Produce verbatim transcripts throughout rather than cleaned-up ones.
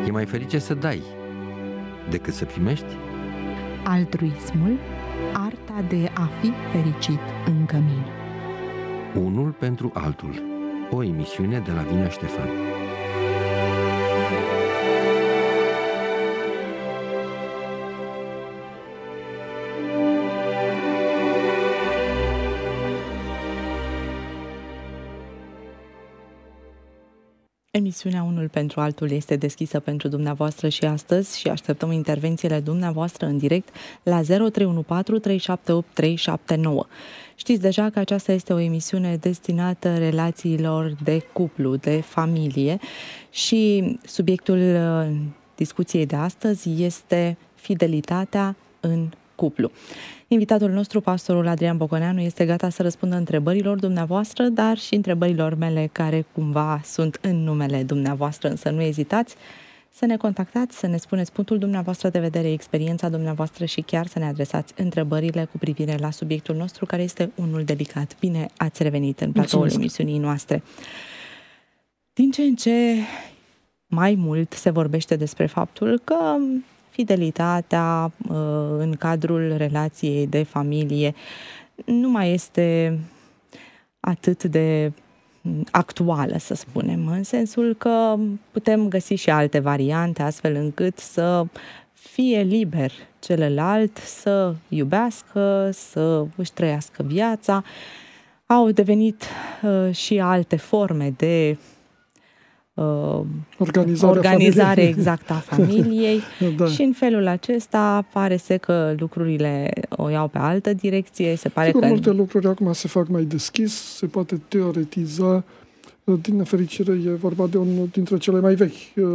E mai ferice să dai decât să primești? Altruismul, arta de a fi fericit în cămin. Unul pentru altul. O emisiune de la Vinea Ștefan. Emisiunea Unul pentru altul este deschisă pentru dumneavoastră și astăzi și așteptăm intervențiile dumneavoastră în direct la zero trei unu patru trei șapte opt trei șapte nouă. Știți deja că aceasta este o emisiune destinată relațiilor de cuplu, de familie și subiectul discuției de astăzi este fidelitatea în cuplu. Invitatul nostru, pastorul Adrian Boconeanu, este gata să răspundă întrebărilor dumneavoastră, dar și întrebărilor mele care cumva sunt în numele dumneavoastră, însă nu ezitați să ne contactați, să ne spuneți punctul dumneavoastră de vedere, experiența dumneavoastră și chiar să ne adresați întrebările cu privire la subiectul nostru, care este unul delicat. Bine ați revenit în platoul emisiunii noastre. Din ce în ce mai mult se vorbește despre faptul că fidelitatea în cadrul relației de familie nu mai este atât de actuală, să spunem, în sensul că putem găsi și alte variante astfel încât să fie liber celălalt, să iubească, să își trăiască viața. Au devenit și alte forme de Organizare, organizare exactă a familiei da. Și în felul acesta pare să că lucrurile o iau pe altă direcție. Se pare Sigur, că multe lucruri acum se fac mai deschis, se poate teoretiza. Din nefericire e vorba de unul dintre cele mai vechi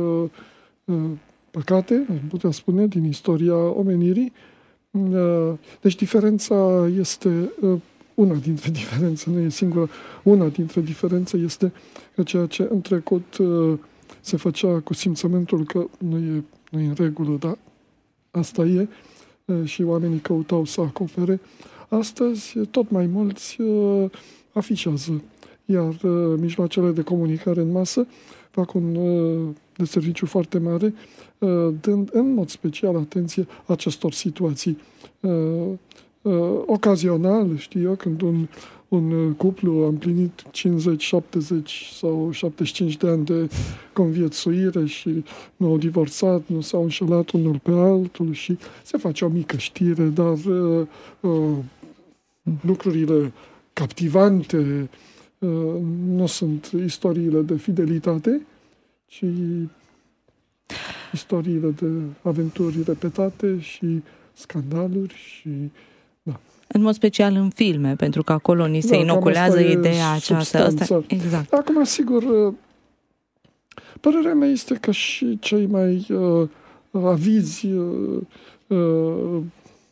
păcate, am putea spune, din istoria omenirii. Deci diferența este una dintre diferențe, nu e singura, una dintre diferențe este că ceea ce în trecut uh, se făcea cu simțământul că nu e, nu e în regulă, dar asta e, uh, și oamenii căutau să acopere, astăzi tot mai mulți uh, afișează, iar uh, mijloacele de comunicare în masă fac un uh, de serviciu foarte mare, uh, dând în mod special atenție acestor situații. Uh, Uh, ocazional, știu eu, când un, un cuplu a împlinit cincizeci, șaptezeci sau șaptezeci și cinci de ani de conviețuire și nu au divorțat, nu s-au înșelat unul pe altul și se face o mică știre, dar uh, uh, lucrurile captivante uh, nu sunt istoriile de fidelitate, ci istoriile de aventuri repetate și scandaluri și în mod special în filme, pentru că acolo ni se da, inoculează ideea aceasta. Asta, exact. Acum, sigur, părerea mea este că și cei mai uh, avizi uh, uh,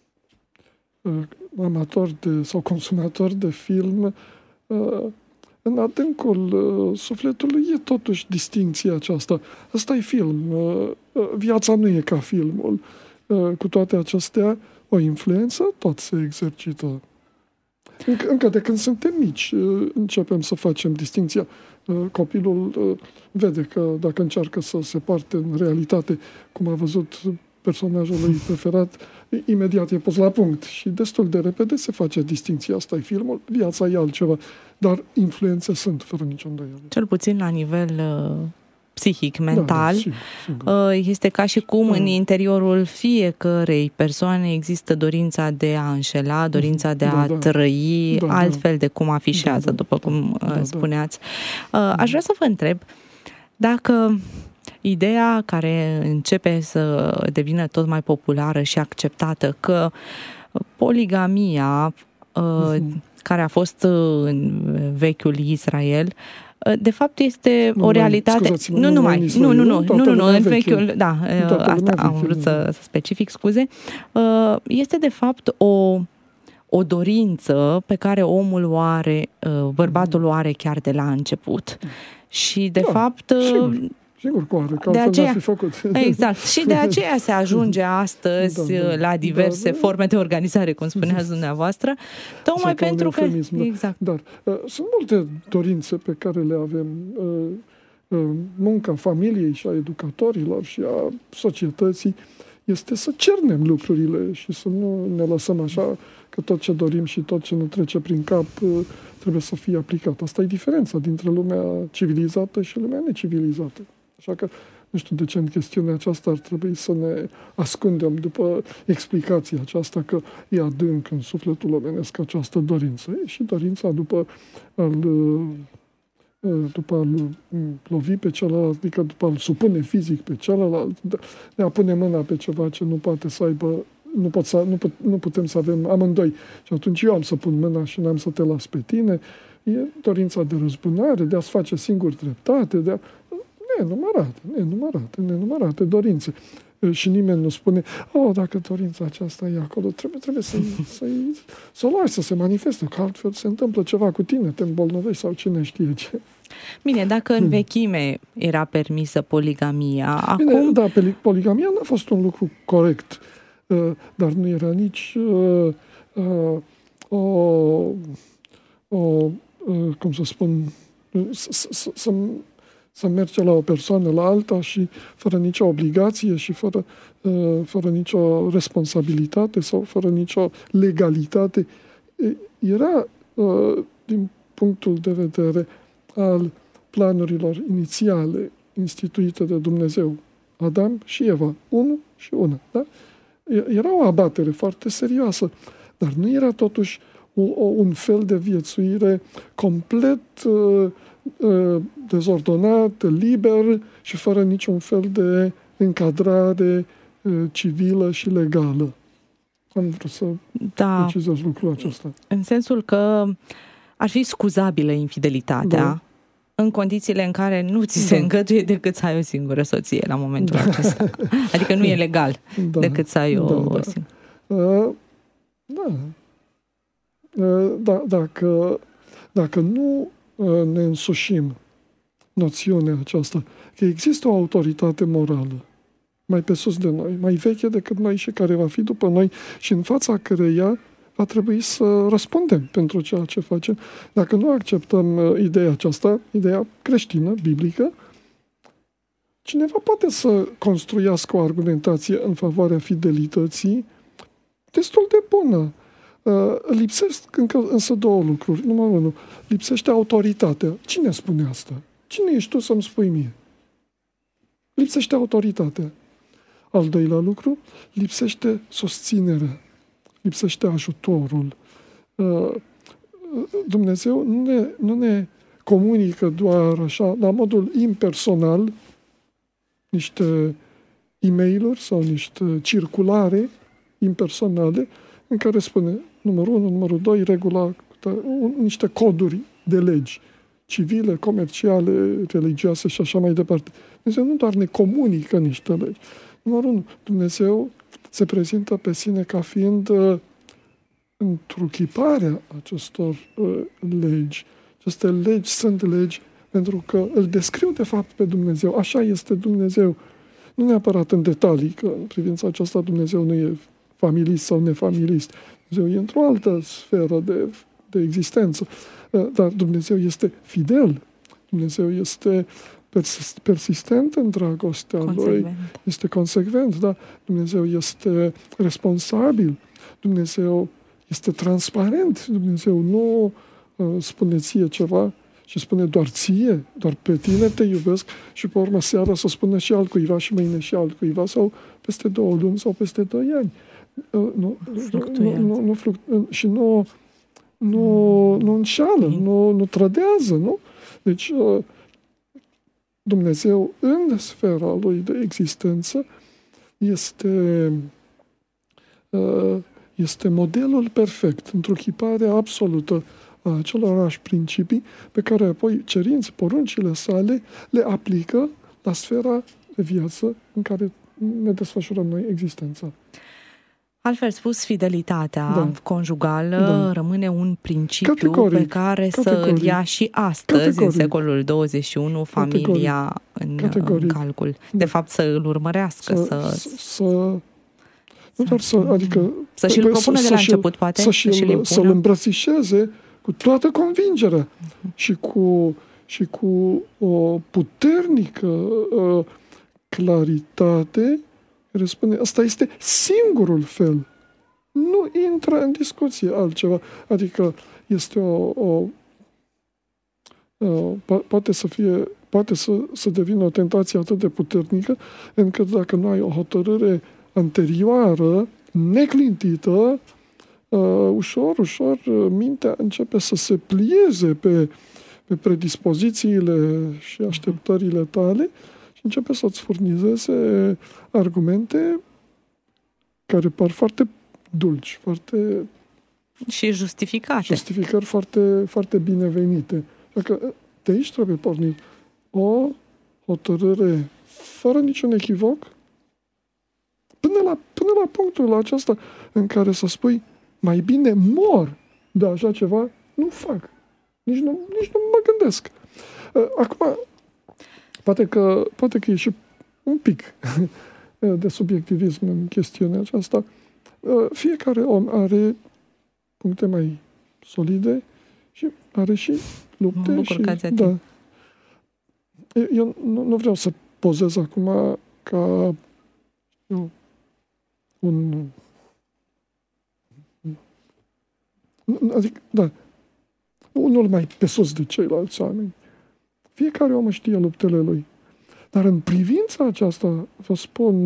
amatori de, sau consumatori de film, uh, în adâncul uh, sufletului e totuși distincția aceasta. Ăsta e film. Uh, viața nu e ca filmul. Uh, cu toate acestea, o influență tot se exercită. Încă, încă de când suntem mici începem să facem distinția. Copilul vede că dacă încearcă să se parte în realitate, cum a văzut personajul lui preferat, imediat e pus la punct. Și destul de repede se face distinția. Asta e filmul, viața e altceva. Dar influențe sunt, fără nicio îndoială. Cel puțin la nivel psihic, mental, da, da, sigur, sigur. Este ca și cum în interiorul fiecărei persoane există dorința de a înșela, dorința de a da, da. trăi da, altfel de cum afișează, da, da, după cum da, spuneați. Da. Aș vrea să vă întreb dacă ideea care începe să devină tot mai populară și acceptată, că poligamia, uh-huh. care a fost în vechiul Israel, de fapt este nu, o realitate. Scuzați, nu, nu mai. Nu, nu, nu, nu, nu, nu, în vechiul, da, asta am vrut să, să specific, scuze. Este de fapt o o dorință pe care omul o are, bărbatul o are chiar de la început. Și de da, fapt sigur. Sigur că are, că de aceea, fi făcut. Exact. Și de aceea se ajunge astăzi da, da, la diverse da, da. forme de organizare, cum spuneați dumneavoastră, tocmai pentru că... Exact. Dar uh, sunt multe dorințe pe care le avem. Uh, munca familiei și a educatorilor și a societății este să cernem lucrurile și să nu ne lăsăm așa că tot ce dorim și tot ce ne trece prin cap trebuie să fie aplicat. Asta e diferența dintre lumea civilizată și lumea necivilizată. Așa că nu știu de ce în chestiunea aceasta ar trebui să ne ascundem după explicația aceasta că e adânc în sufletul omenesc această dorință. E și dorința după a-l, după a-l lovi pe celălalt, adică după a-l supune fizic pe celălalt, de a pune mâna pe ceva ce nu poate să aibă, nu, pot să, nu, put, nu putem să avem amândoi. Și atunci eu am să pun mâna și n-am să te las pe tine. E dorința de răzbunare, de a-ți face singur dreptate, de a... nenumărate, nenumărate, nenumărate dorințe. Și nimeni nu spune, oh, dacă dorința aceasta e acolo, trebuie, trebuie să, să, să o lași să se manifeste, că altfel se întâmplă ceva cu tine, te îmbolnăvești sau cine știe ce. Bine, dacă în vechime era permisă poligamia, Bine, acum... Da, poligamia nu a fost un lucru corect, dar nu era nici uh, uh, o, o uh, cum să spun, să, să, să să merge la o persoană, la alta și fără nicio obligație și fără, fără nicio responsabilitate sau fără nicio legalitate. Era, din punctul de vedere al planurilor inițiale instituite de Dumnezeu, Adam și Eva, unul și una. Da? Era o abatere foarte serioasă, dar nu era totuși un fel de viețuire complet dezordonat, liber și fără niciun fel de încadrare civilă și legală. Am vrut să da. precizez lucrul acesta. În sensul că ar fi scuzabilă infidelitatea da. în condițiile în care nu ți se da. îngăduie decât să ai o singură soție la momentul da. acesta. Adică nu e legal da. decât să ai o da, da. singură. Uh, da. Uh, da. Dacă, dacă nu ne însușim noțiunea aceasta, că există o autoritate morală mai pe sus de noi, mai veche decât noi și care va fi după noi și în fața căreia va trebui să răspundem pentru ceea ce facem. Dacă nu acceptăm ideea aceasta, ideea creștină, biblică, cineva poate să construiască o argumentație în favoarea fidelității destul de bună. Uh, lipsesc încă însă două lucruri. Numărul unu, lipsește autoritatea. Cine spune asta? Cine ești tu să-mi spui mie? Lipsește autoritatea. Al doilea lucru, lipsește susținerea. Lipsește ajutorul. Uh, Dumnezeu nu ne, nu ne comunică doar așa, la modul impersonal, niște e-mail-uri sau niște circulare impersonale în care spune numărul unu, numărul doi, regula, niște coduri de legi civile, comerciale, religioase și așa mai departe. Dumnezeu nu doar ne comunică niște legi. Numărul unu, Dumnezeu se prezintă pe sine ca fiind uh, întruchiparea acestor uh, legi. Aceste legi sunt legi pentru că îl descriu de fapt pe Dumnezeu. Așa este Dumnezeu. Nu neapărat în detalii, că în privința aceasta Dumnezeu nu e familist sau nefamilist. Dumnezeu e într-o altă sferă de, de existență. Dar Dumnezeu este fidel. Dumnezeu este persist, persistent în dragostea consecvent. Lui. Este consecvent, da? Dumnezeu este responsabil. Dumnezeu este transparent. Dumnezeu nu uh, spune ție ceva și spune doar ție, doar pe tine te iubesc și pe urmă seara să spună și altcuiva și mâine și altcuiva sau peste două luni sau peste doi ani. Uh, nu, nu, nu, nu fluctu- și nu, nu, nu înșeală, nu, nu trădează, nu? Deci uh, Dumnezeu în sfera lui de existență este, uh, este modelul perfect, întruchiparea absolută a acelorași principii pe care apoi cerinți, poruncile sale le aplică la sfera de viață în care ne desfășurăm noi existența. Altfel spus, fidelitatea da. conjugală da. rămâne un principiu Categoric. pe care Categoric. să îl ia și astăzi, Categoric. în secolul douăzeci și unu, familia în, în calcul. De fapt, să îl urmărească, să... să, să nu doar să, adică... Să și-l propună de la început, poate? Să și-l, să-l îmbrățișeze cu toată convingerea uh-huh. și cu și cu o puternică uh, claritate, care spune, asta este singurul fel. Nu intră în discuție altceva. Adică este o... o uh, po- poate să fie, poate să, să devină o tentație atât de puternică, încât dacă nu ai o hotărâre anterioară, neclintită, uh, ușor, ușor, mintea începe să se plieze pe, pe predispozițiile și așteptările tale și începe să-ți furnizeze argumente care par foarte dulci, foarte... Și justificate. Justificări foarte, foarte binevenite. Dacă de aici trebuie pornit o hotărâre fără niciun echivoc, până la, până la punctul acesta în care să spui mai bine mor de așa ceva, nu fac. Nici nu, nici nu mă gândesc. Acum, poate că, poate că e și un pic de subiectivism în chestiunea aceasta. Fiecare om are puncte mai solide și are și lupte. Mă și, da. Eu nu, nu vreau să pozez acum ca eu, un... Adică, da, unul mai pe sus de ceilalți oameni. Fiecare om știe luptele lui. Dar în privința aceasta, vă spun,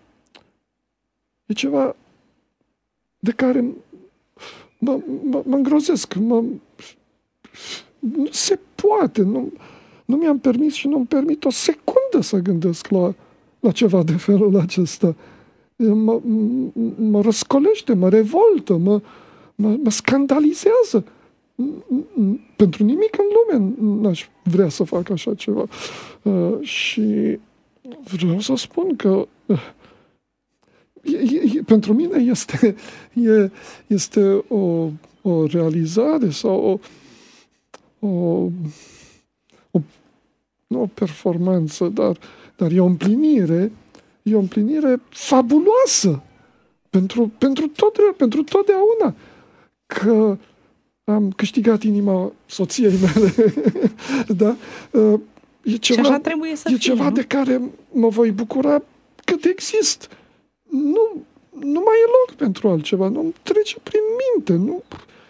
e ceva de care mă, mă, mă îngrozesc. Mă, nu se poate. Nu, nu mi-am permis și nu-mi permit o secundă să gândesc la, la ceva de felul acesta. Mă, mă răscolește, mă revoltă, mă, mă, mă scandalizează. Pentru nimic în lume n-aș vrea să fac așa ceva. Uh, și vreau să spun că uh, e, e, pentru mine este, e, este o, o realizare sau o, o, o, nu o performanță, dar, dar e o împlinire, e o împlinire fabuloasă pentru, pentru, tot, pentru totdeauna că am câștigat inima soției mele. Da? E ceva, și așa trebuie să e fie, ceva nu? de care mă voi bucura cât exist. Nu, nu mai e loc pentru altceva. Nu-mi trece prin minte. Nu,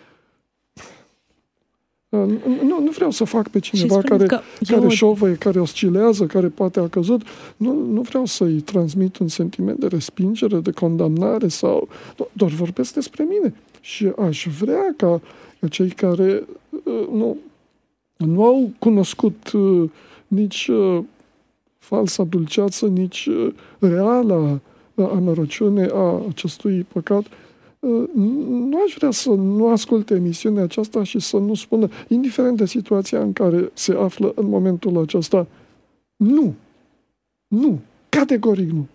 nu, nu vreau să fac pe cineva care, care eu... șovăie, care oscilează, care poate a căzut. Nu, nu vreau să-i transmit un sentiment de respingere, de condamnare sau... Doar vorbesc despre mine. Și aș vrea ca cei care uh, nu, nu au cunoscut uh, nici uh, falsa dulceață, nici uh, reala uh, amărăciune a acestui păcat, uh, nu aș vrea să nu asculte emisiunea aceasta și să nu spună, indiferent de situația în care se află în momentul acesta, nu, nu, categoric nu.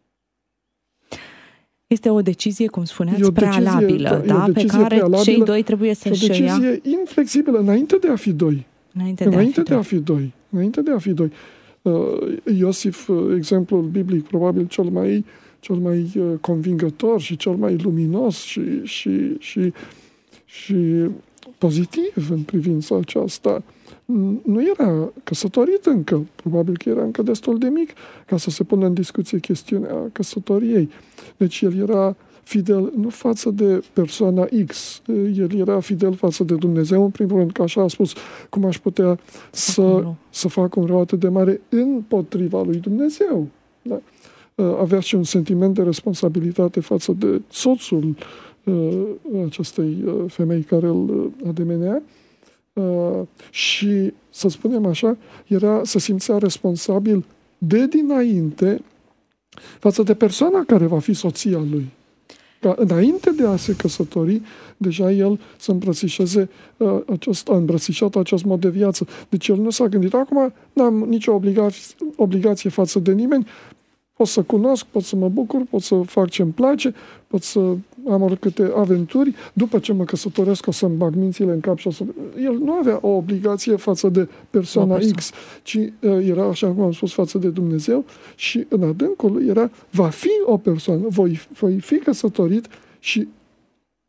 Este o decizie, cum spuneați, prealabilă, decizie, da, pe care cei doi trebuie să-și ia. O decizie inflexibilă, înainte de a fi doi. Înainte de, înainte a, fi de a fi doi. Înainte de a fi doi. Uh, Iosif, exemplul biblic, probabil cel mai, cel mai uh, convingător și cel mai luminos și, și, și, și pozitiv în privința aceasta, nu era căsătorit încă, probabil că era încă destul de mic ca să se pună în discuție chestiunea căsătoriei. Deci el era fidel nu față de persoana X, el era fidel față de Dumnezeu, în primul rând, că așa a spus, cum aș putea să, să fac un rău atât de mare împotriva lui Dumnezeu. Da? Avea și un sentiment de responsabilitate față de soțul acestei femei care îl ademenea. Uh, și, să spunem așa, era, se simțea responsabil de dinainte față de persoana care va fi soția lui. Ca înainte de a se căsători, deja el să îmbrățișeze uh, acest, a îmbrățișat acest mod de viață. Deci el nu s-a gândit, acum n-am nicio obligație, obligație față de nimeni, pot să cunosc, pot să mă bucur, pot să fac ce-mi place, pot să am oricâte aventuri. După ce mă căsătoresc, o să-mi bag mințile în cap și o să... El nu avea o obligație față de persoana X, ci uh, era, așa cum am spus, față de Dumnezeu și în adâncul lui era, va fi o persoană, voi, voi fi căsătorit și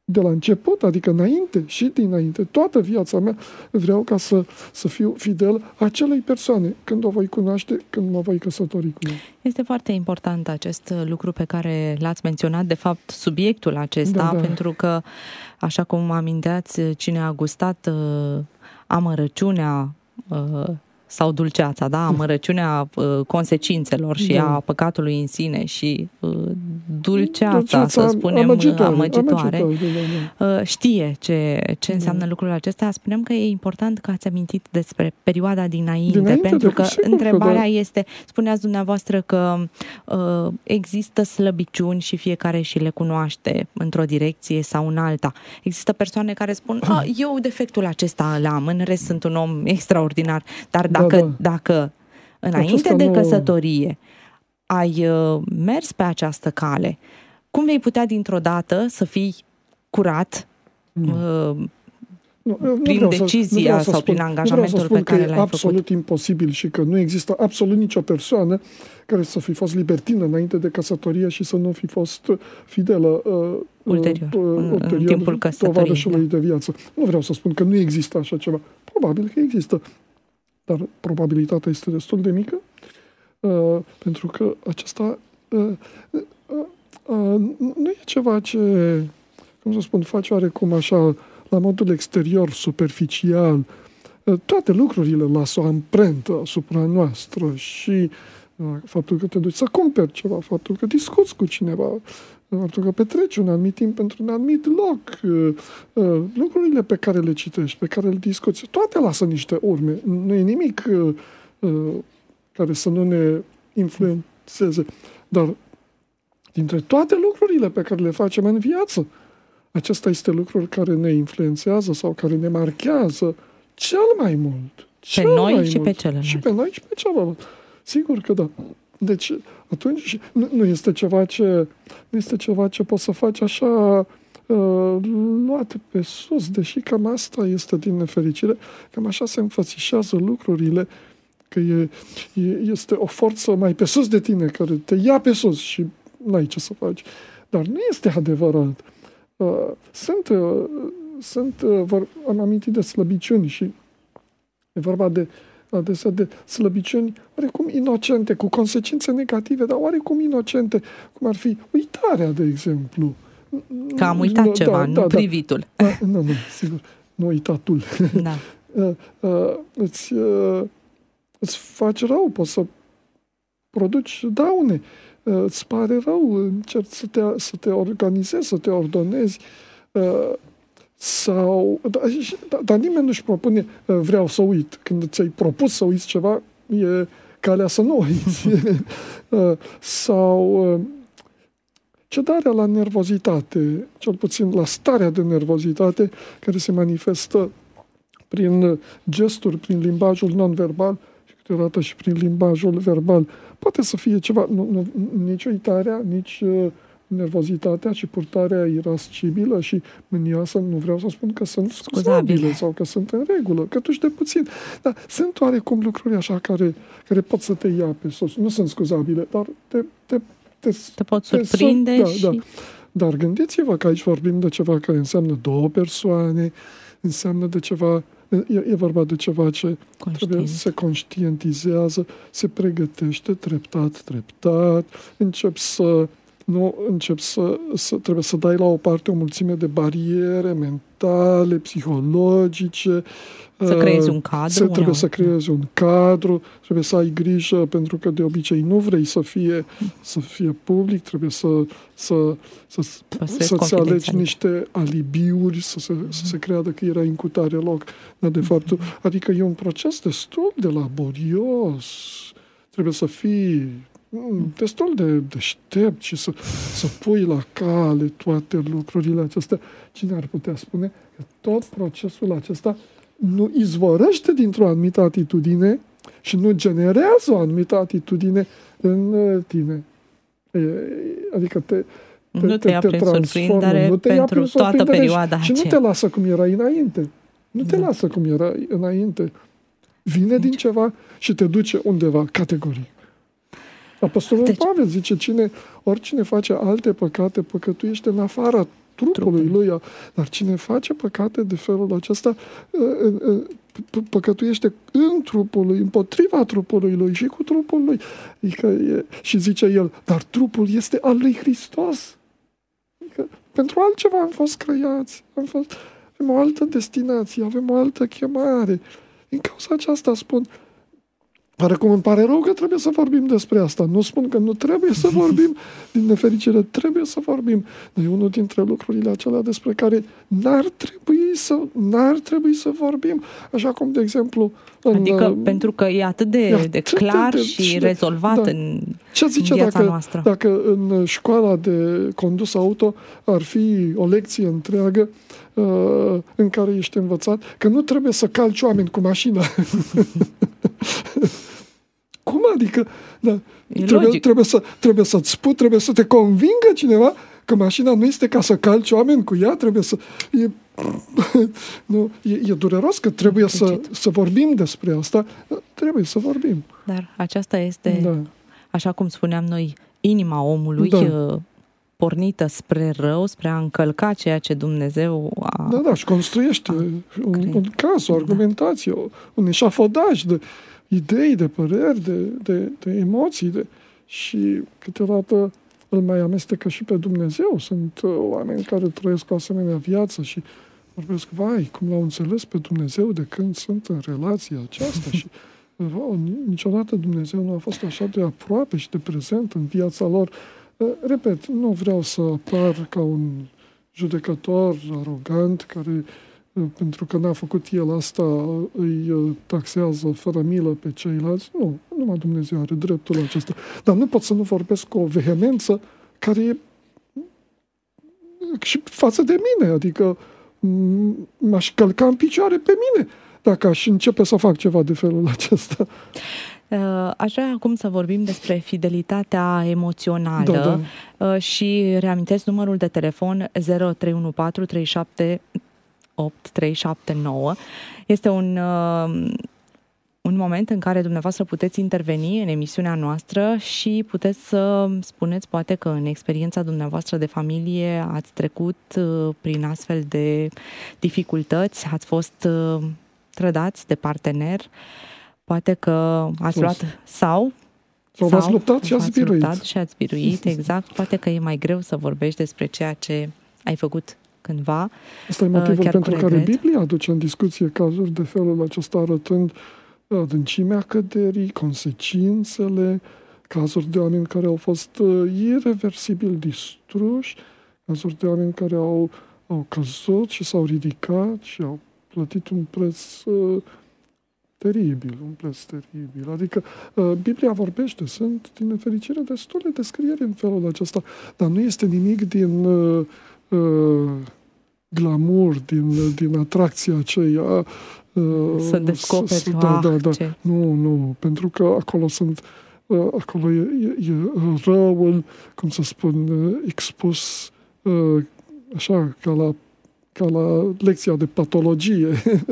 de la început, adică înainte și dinainte, toată viața mea, vreau ca să, să fiu fidel acelei persoane când o voi cunoaște, când mă voi căsători cu ea. Este foarte important acest lucru pe care l-ați menționat, de fapt, subiectul acesta, da, da. Pentru că, așa cum aminteați, cine a gustat uh, amărăciunea uh, sau dulceața, da? Amărăciunea uh, consecințelor și da. a păcatului în sine și uh, dulceața, dulceața, să spunem, amăgitoare, amăgitoare, amăgitoare da, da. Uh, știe ce, ce înseamnă da. lucrul acesta. Spunem că e important că ați amintit despre perioada dinainte, dinainte pentru că întrebarea că da. este, spuneați dumneavoastră că uh, există slăbiciuni și fiecare și le cunoaște într-o direcție sau în alta. Există persoane care spun, ah, eu defectul acesta îl am, în rest sunt un om extraordinar, dar dacă Dacă, da, da. dacă înainte Acesta de căsătorie nu... ai uh, mers pe această cale, cum vei putea dintr-o dată să fii curat uh, nu, prin nu decizia să, sau prin angajamentul pe care l-ai făcut? Absolut imposibil și că nu există absolut nicio persoană care să fi fost libertină înainte de căsătorie și să nu fi fost fidelă uh, ulterior, uh, ulterior în timpul căsătoriei de viață. Nu vreau să spun că nu există așa ceva. Probabil că există. Dar probabilitatea este destul de mică, uh, pentru că acesta uh, uh, uh, nu e ceva ce, cum să spun, face oarecum așa, la modul exterior, superficial. Uh, toate lucrurile lasă o amprentă asupra noastră și uh, faptul că te duci să cumperi ceva, faptul că discuți cu cineva, faptul că petreci un anumit timp pentru un anumit loc, uh, uh, lucrurile pe care le citești, pe care le discuți, toate lasă niște urme. Nu e nimic uh, uh, care să nu ne influențeze. Dar dintre toate lucrurile pe care le facem în viață, acesta este lucrul care ne influențează sau care ne marchează cel mai mult. Cel pe noi mai și mult. pe celălalt. Și pe noi și pe celălalt. Sigur că da. Deci, atunci, nu, nu este ceva ce nu este ceva ce poți să faci așa uh, luat pe sus, deși cam asta este din nefericire, cam așa se înfățișează lucrurile, că e, e, este o forță mai pe sus de tine, care te ia pe sus și n-ai ce să faci. Dar nu este adevărat. Uh, sunt, uh, sunt uh, vor, am amintit de slăbiciuni și e vorba de adesea de slăbiciuni oarecum inocente, cu consecințe negative, dar oarecum inocente, cum ar fi uitarea, de exemplu. Că am uitat da, ceva, da, nu da, privitul. Da. Nu, nu, sigur, nu uitatul. Da. uh, uh, îți, uh, îți faci rău, poți să produci daune, uh, îți pare rău, încerci să te, să te organizezi, să te ordonezi, uh, sau, dar, dar nimeni nu-și propune vreau să uit. Când ți-ai propus să uiți ceva, e calea să nu uiți. Sau cedarea la nervozitate, cel puțin la starea de nervozitate care se manifestă prin gesturi, prin limbajul non-verbal și câteodată și prin limbajul verbal. Poate să fie ceva, nu, nu, nici uitarea, nici nervozitatea, ci purtarea irascibilă și mânioasă, nu vreau să spun că sunt scuzabile, scuzabile sau că sunt în regulă, că tuși de puțin. Dar sunt oarecum lucruri așa care, care pot să te ia pe sus. Nu sunt scuzabile, dar te, te, te, te pot surprinde te, și... Da, da. Dar gândiți-vă că aici vorbim de ceva care înseamnă două persoane, înseamnă de ceva, e, e vorba de ceva ce Conștient. trebuie să se conștientizează, se pregătește treptat, treptat, încep să nu încep să, să trebuie să dai la o parte o mulțime de bariere mentale, psihologice. Să creezi un cadru. Să, trebuie să creezi un cadru, trebuie să ai grijă, pentru că de obicei nu vrei să fie, să fie public, trebuie să, să, să, să-ți alegi niște alibiuri, să se, mm-hmm. să se creadă că erai în cutare loc. Dar de fapt, mm-hmm. adică e un proces destul de laborios. Trebuie să fii destul de deștept și să, să pui la cale toate lucrurile acestea. Cine ar putea spune că tot procesul acesta nu izvorăște dintr-o anumită atitudine și nu generează o anumită atitudine în tine. Adică te, te, nu te, te, te transformă, nu te ia prin toată perioada și, și nu te lasă cum erai înainte. Nu te da. lasă cum erai înainte. Vine din ceva și te duce undeva, categoric. Apostolul deci... Pavel zice, cine, oricine face alte păcate, păcătuiește în afara trupului lui. Dar cine face păcate de felul acesta păcătuiește în trupul lui, împotriva trupului lui și cu trupul lui. Adică e, și zice el, dar trupul este al lui Hristos. Adică pentru altceva am fost creați, am fost, avem o altă destinație, avem o altă chemare. Din cauza aceasta spun, oarecum îmi pare rău că trebuie să vorbim despre asta. Nu spun că nu trebuie să vorbim, din nefericire trebuie să vorbim. Dar e unul dintre lucrurile acelea despre care n-ar trebui să, n-ar trebui să vorbim. Așa cum, de exemplu... În, adică pentru că e atât de, e atât de clar de, de, și de, rezolvat da. în, Ce zice în viața dacă, noastră. Dacă în școala de condus auto ar fi o lecție întreagă uh, în care ești învățat că nu trebuie să calci oameni cu mașina. Cum adică? Da, trebuie, trebuie, să, trebuie să-ți spui, trebuie să te convingă cineva că mașina nu este ca să calci oameni cu ea, trebuie să... E, nu, e, e dureros că trebuie să, să vorbim despre asta, trebuie să vorbim. Dar aceasta este, da. Așa cum spuneam noi, inima omului da. pornită spre rău, spre a încălca ceea ce Dumnezeu a... Da, da, și construiește un, un caz, o argumentație, da. un eșafodaj de idei, de păreri, de, de, de emoții de, și câteodată îl mai amestecă și pe Dumnezeu. Sunt uh, oameni care trăiesc o asemenea viață și vorbesc, vai, cum l-au înțeles pe Dumnezeu de când sunt în relația aceasta și wow, niciodată Dumnezeu nu a fost așa de aproape și de prezent în viața lor. Uh, repet, nu vreau să apar ca un judecător arogant care pentru că n-a făcut el asta, îi taxează fără milă pe ceilalți. Nu, numai Dumnezeu are dreptul acesta. Dar nu pot să nu vorbesc cu o vehemență care e și față de mine. Adică m-aș călca în picioare pe mine dacă aș începe să fac ceva de felul acesta. Aș vrea acum să vorbim despre fidelitatea emoțională da, da. și reamintesc numărul de telefon zero trei unu patru trei șapte opt trei șapte nouă. Este un, uh, un moment în care dumneavoastră puteți interveni în emisiunea noastră și puteți să spuneți poate că în experiența dumneavoastră de familie ați trecut uh, prin astfel de dificultăți, ați fost uh, trădați de partener, poate că ați luat sau sau v-ați luptat și ați biruit. luptat și ați biruit, exact. Poate că e mai greu să vorbești despre ceea ce ai făcut cândva. Asta e motivul pentru care Biblia aduce în discuție cazuri de felul acesta, arătând adâncimea căderii, consecințele, cazuri de oameni care au fost ireversibil distruși, cazuri de oameni care au, au căzut și s-au ridicat și au plătit un preț uh, teribil, un preț teribil. Adică uh, Biblia vorbește, sunt, din nefericire, destule descrieri în felul acesta, dar nu este nimic din uh, Uh, glamour, din, din atracția aceea. Uh, să descoperi, s- da, da, da. Ce? Nu, nu, pentru că acolo sunt, uh, acolo e, e, e răul, cum să spun, uh, expus uh, așa, ca la, ca la lecția de patologie.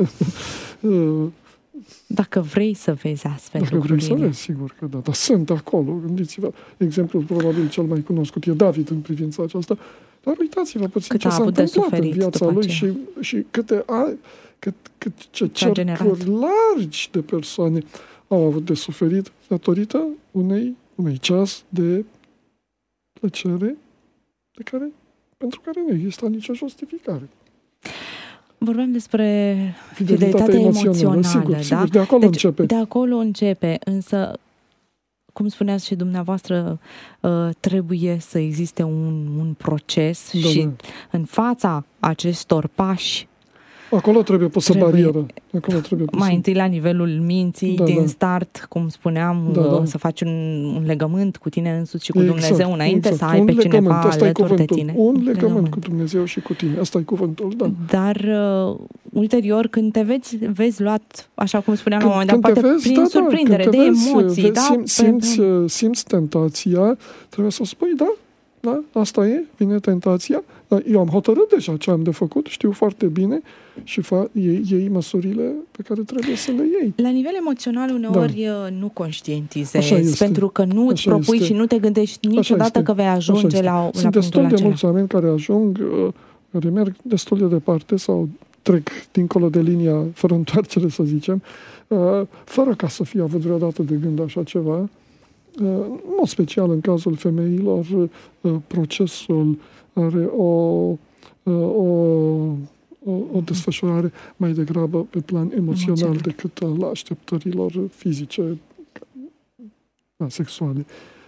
uh, Dacă vrei să vezi astfel Dacă vrei să vezi, sigur că da, dar sunt acolo. Gândiți-vă, exemplul probabil cel mai cunoscut e David în privința aceasta. Dar uitați-vă puțin cât ce s-a întâmplat în viața lui și, și câte a, cât, cât, ce cercuri largi de persoane au avut de suferit datorită unei, unei ceas de plăcere de care, pentru care nu există nicio justificare. Vorbeam despre fidelitatea emoțională, sigur, da? sigur, de acolo deci, începe. De acolo începe, însă cum spuneați și dumneavoastră, trebuie să existe un, un proces da, și da. în fața acestor pași acolo trebuie pusă barieră. Acolo trebuie pusă. Mai întâi la nivelul minții, da, din da. start, cum spuneam, da, da. să faci un, un legământ cu tine însuți și cu exact, Dumnezeu înainte exact. să ai un pe legământ. cineva Asta alături de tine. Un legământ, legământ cu Dumnezeu și cu tine. Asta e cuvântul, da. Dar uh, ulterior, când te vezi, vezi luat, așa cum spuneam la un moment dat, poate vezi, prin da, surprindere, da, de vezi, emoții. Vezi, da? simți, simți, simți tentația, trebuie să spui, da, da, asta e, vine tentația. Eu am hotărât deja ce am de făcut, știu foarte bine și fa- iei, iei măsurile pe care trebuie să le iei. La nivel emoțional, uneori da. nu conștientizezi, pentru că nu îți propui este. și nu te gândești niciodată că vei ajunge la, la Sunt punctul destul acela. de mulți oameni care ajung uh, care merg destul de departe sau trec dincolo de linia fără întoarcere, să zicem, fără ca să fie avut vreodată de gând așa ceva. În mod special în cazul femeilor, procesul are o, o, o, o desfășurare mai degrabă pe plan emoțional Emoțional. decât al așteptărilor fizice, da, sexuale.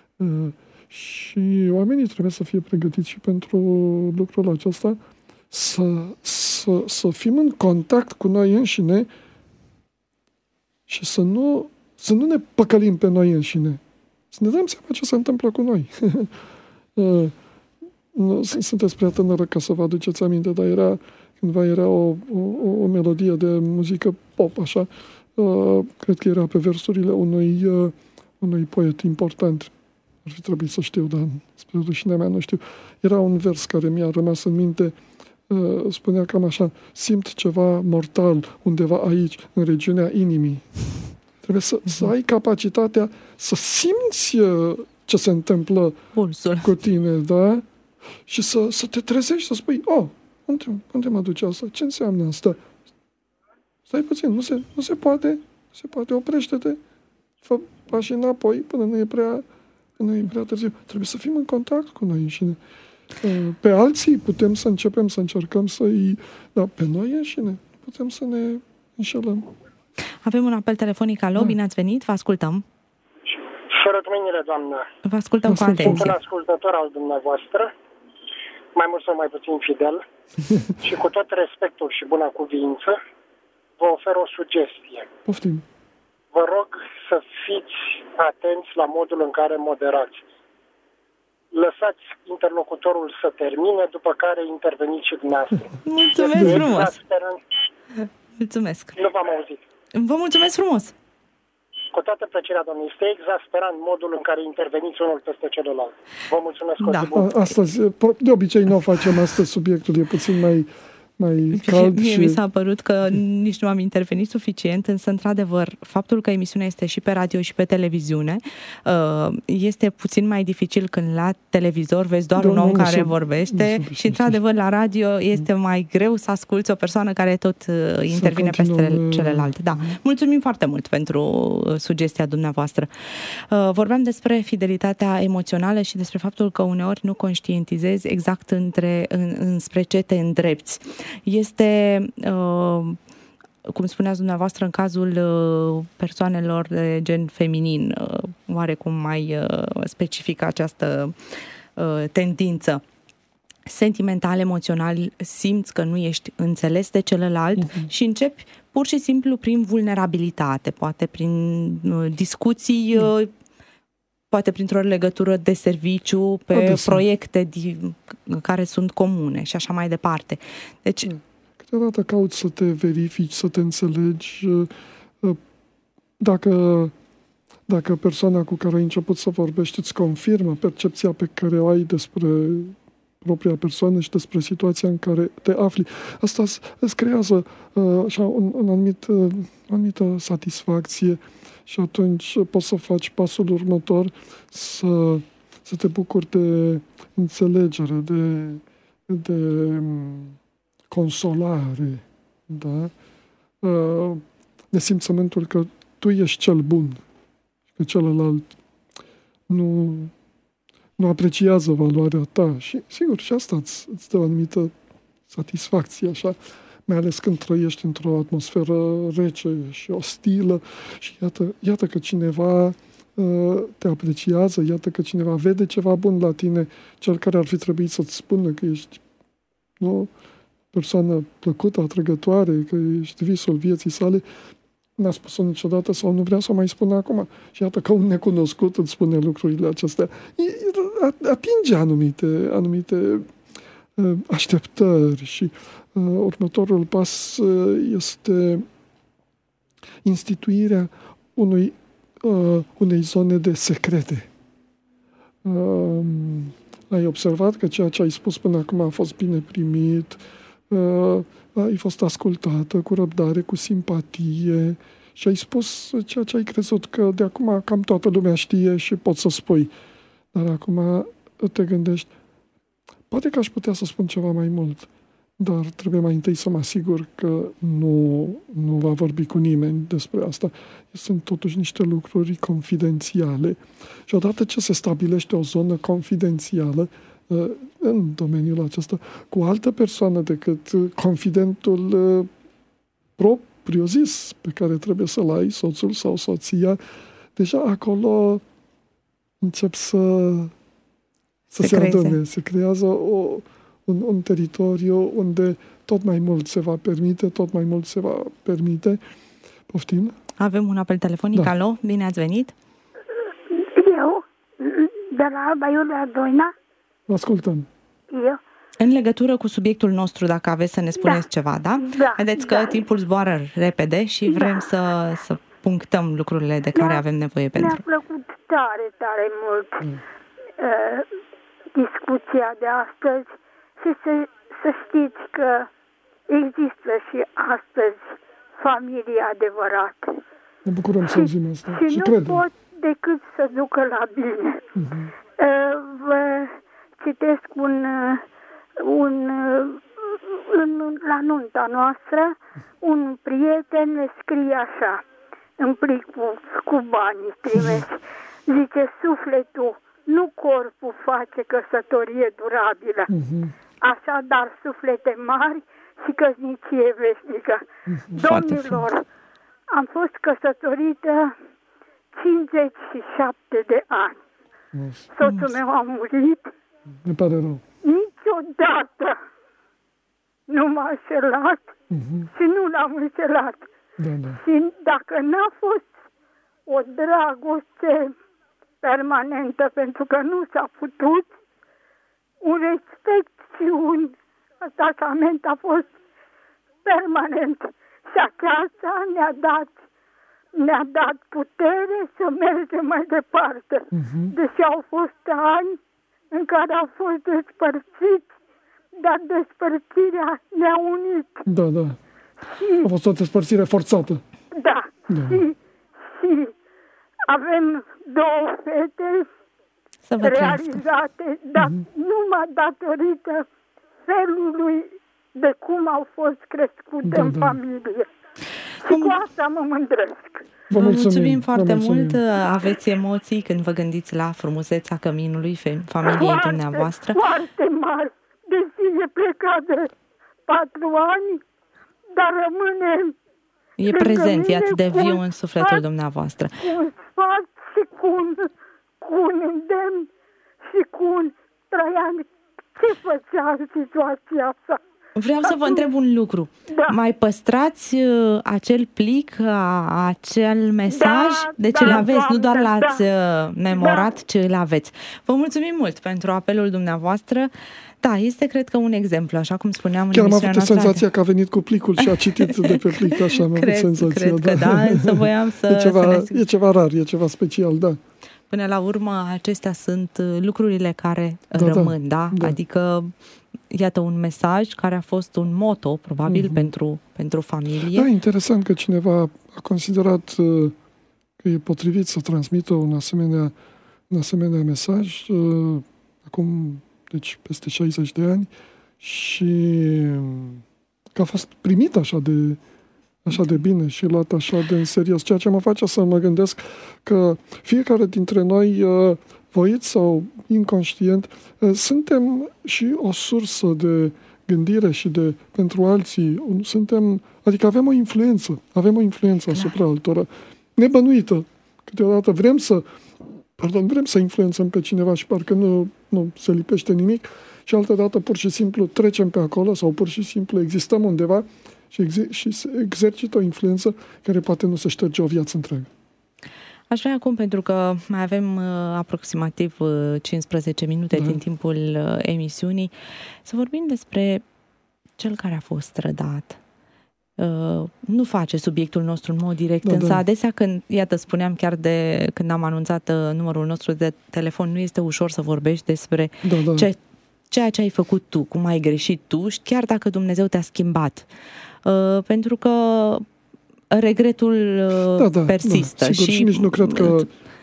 Și oamenii trebuie să fie pregătiți și pentru lucrul acesta, să, să, să fim în contact cu noi înșine și să nu, să nu ne păcălim pe noi înșine. Să ne dăm seama ce se întâmplă cu noi. Sunteți prea tânără ca să vă aduceți aminte, dar era, cândva era o, o, o melodie de muzică pop, așa. Cred că era pe versurile unui, unui poet important. Ar fi trebuit să știu, dar spre rușinea mea nu știu. Era un vers care mi-a rămas în minte. Spunea cam așa: simt ceva mortal undeva aici, în regiunea inimii. Trebuie să, să ai capacitatea să simți ce se întâmplă Pulsul. cu tine, da? Și să, să te trezești, să spui: oh, unde, unde mă duce asta? Ce înseamnă asta? Stai puțin, nu se, nu se poate, nu se poate, oprește-te, fă pași înapoi până nu e prea, până nu e prea târziu. Trebuie să fim în contact cu noi înșine. Pe alții putem să începem să încercăm să-i... Dar pe noi înșine putem să ne înșelăm. Avem un apel telefonic. Alo, da. Bine ați venit, vă ascultăm. Fără mâinile, doamnă. Vă ascultăm cu atenție. Sunt un ascultător al dumneavoastră, mai mult sau mai puțin fidel, și cu tot respectul și buna cuviință, vă ofer o sugestie. Poftim. Vă rog să fiți atenți la modul în care moderați. Lăsați interlocutorul să termine, după care interveniți și dumneavoastră. Mulțumesc frumos! Mulțumesc! Nu v-am auzit. Vă mulțumesc frumos! Cu toată plăcerea, doamne, este exasperant modul în care interveniți unul peste celălalt. Vă mulțumesc. Da. Astăzi, de obicei nu o facem, astăzi subiectul e puțin mai... mai cald. Mie și... mi s-a părut că nici nu am intervenit suficient, însă, într-adevăr, faptul că emisiunea este și pe radio și pe televiziune, este puțin mai dificil când la televizor vezi doar de un om care sub, vorbește și, într-adevăr, la radio este mai greu să asculți o persoană care tot intervine peste celelalte. Da. Mulțumim foarte mult pentru sugestia dumneavoastră. Vorbeam despre fidelitatea emoțională și despre faptul că uneori nu conștientizezi exact între, în, înspre ce te îndrepți. Este, cum spuneați dumneavoastră, în cazul persoanelor de gen feminin, oarecum mai specifică această tendință. Sentimental, emoțional, simți că nu ești înțeles de celălalt uh-huh. și începi pur și simplu prin vulnerabilitate, poate prin discuții, uh-huh. poate printr-o legătură de serviciu pe Adesea. proiecte care sunt comune și așa mai departe. Deci, câteodată cauți să te verifici, să te înțelegi. Dacă, dacă persoana cu care ai început să vorbești îți confirmă percepția pe care o ai despre propria persoană și despre situația în care te afli, asta îți creează așa, un, un anumit, o anumită satisfacție. Și atunci poți să faci pasul următor, să, să te bucuri de înțelegere, de, de consolare, da? De simțământul că tu ești cel bun, că celălalt nu, nu apreciază valoarea ta. Și, sigur, și asta îți, îți dă o anumită satisfacție, așa, mai ales când trăiești într-o atmosferă rece și ostilă și iată, iată că cineva uh, te apreciază, iată că cineva vede ceva bun la tine, cel care ar fi trebuit să-ți spună că ești o persoană plăcută, atrăgătoare, că ești visul vieții sale, n-a spus-o niciodată sau nu vrea să o mai spună acum. Și iată că un necunoscut îți spune lucrurile acestea. Atinge anumite, anumite uh, așteptări și Uh, următorul pas uh, este instituirea unui, uh, unei zone de secrete. Uh, ai observat că ceea ce ai spus până acum a fost bine primit, uh, ai fost ascultată cu răbdare, cu simpatie și ai spus ceea ce ai crezut că de acum cam toată lumea știe și poți să spui. Dar acum te gândești, poate că aș putea să spun ceva mai mult. dar trebuie mai întâi să mă asigur că nu, nu va vorbi cu nimeni despre asta. Sunt totuși niște lucruri confidențiale. Și odată ce se stabilește o zonă confidențială în domeniul acesta, cu altă persoană decât confidentul propriu-zis pe care trebuie să-l ai, soțul sau soția, deja acolo încep să, să se, se adune. Se creează o, un, un teritoriu unde tot mai mult se va permite, tot mai mult se va permite. Poftim? Avem un apel telefonic. Da. Alo, bine ați venit? Eu, de la Alba Iulia Doina. Ascultăm. Eu. În legătură cu subiectul nostru, dacă aveți să ne spuneți Da. ceva, da? Da, Vedeți că da. timpul zboară repede și vrem Da. să, să punctăm lucrurile de care Mi-a- avem nevoie Mi-a pentru. plăcut tare, tare mult uh, discuția de astăzi și să, să știți că există și astăzi familie adevărată. Ne bucurăm să auzim asta. Și, Și nu credem. pot decât să ducă la bine. Uh-huh. Uh, vă citesc un, uh, un uh, în, la nunta noastră, un prieten ne scrie așa, în plic cu, cu banii trimeși. Zice, sufletul, nu corpul face căsătorie durabilă. Uh-huh. Așadar, suflete mari și căsnicie veșnică. Foarte Domnilor, am fost căsătorită cincizeci și șapte de ani. Soțul meu a murit. Ne pare rău. Niciodată nu m-a înșelat Uh-huh. și nu l-am înșelat. Da, da. Și dacă n-a fost o dragoste permanentă, pentru că nu s-a putut, un respect și un atașament a fost permanent. Și aceasta ne-a dat, ne-a dat putere să mergem mai departe. Uh-huh. Deși au fost ani în care au fost despărțiți, dar despărțirea ne-a unit. Da, da. A fost o despărțire forțată. Da. Da. Și, și avem două fete Să vă trăiască. realizate, dar numai datorită felului de cum au fost crescute Da, în da. familie. Și cu asta mă mândresc. Vă mulțumim, mulțumim vă foarte mulțumim. mult. Aveți emoții când vă gândiți la frumusețea căminului familiei Foarte, dumneavoastră. foarte mari. Deși e plecat de patru ani, dar rămâne E lângă prezent, e mine atât de cu viu un în sufletul sfat, dumneavoastră. cu un sfat și cu un, cu un îndemn și cu un Traian. Ce făcea în situația asta? Vreau să vă întreb un lucru. Da. Mai păstrați uh, acel plic, uh, acel mesaj? Da, Deci da, îl aveți, nu doar Doamne, l-ați da. uh, memorat, ci îl aveți. Vă mulțumim mult pentru apelul dumneavoastră. Da, este cred că un exemplu, așa cum spuneam în Chiar am avut emisiunea noastră. senzația că a venit cu plicul și a citit de pe plic, așa am avut Cred, senzația. cred că da, însă voiam să, e, ceva, să ne... e ceva rar, e ceva special, da. Până la urmă, acestea sunt uh, lucrurile care Da, rămân, da? da, da. Adică, iată, un mesaj care a fost un moto, probabil, Mhm. pentru, pentru familie. Da, interesant că cineva a considerat uh, că e potrivit să transmită un asemenea, un asemenea mesaj uh, acum, deci peste șaizeci de ani, și că a fost primit așa de, așa de bine și luat așa de în serios, ceea ce mă face să mă gândesc că fiecare dintre noi, uh, voit sau inconștient, uh, suntem și o sursă de gândire și de pentru alții. Suntem, adică avem o influență, avem o influență asupra altora, nebănuită. Câteodată vrem să, pardon, vrem să influențăm pe cineva și parcă nu, nu se lipește nimic, și altădată pur și simplu trecem pe acolo sau pur și simplu existăm undeva și, exer- și se exercită o influență care poate nu se șterge o viață întreagă. Aș vrea acum, pentru că mai avem uh, aproximativ uh, cincisprezece minute Da. din timpul uh, emisiunii, să vorbim despre cel care a fost trădat. Uh, nu face subiectul nostru în mod direct, Da, însă da. adesea când, iată, spuneam chiar de când am anunțat uh, numărul nostru de telefon, nu este ușor să vorbești despre Da, da. ce, ceea ce ai făcut tu, cum ai greșit tu, și chiar dacă Dumnezeu te-a schimbat. Uh, pentru că regretul uh, Da, da, persistă. da, sigur, și, și nici nu cred că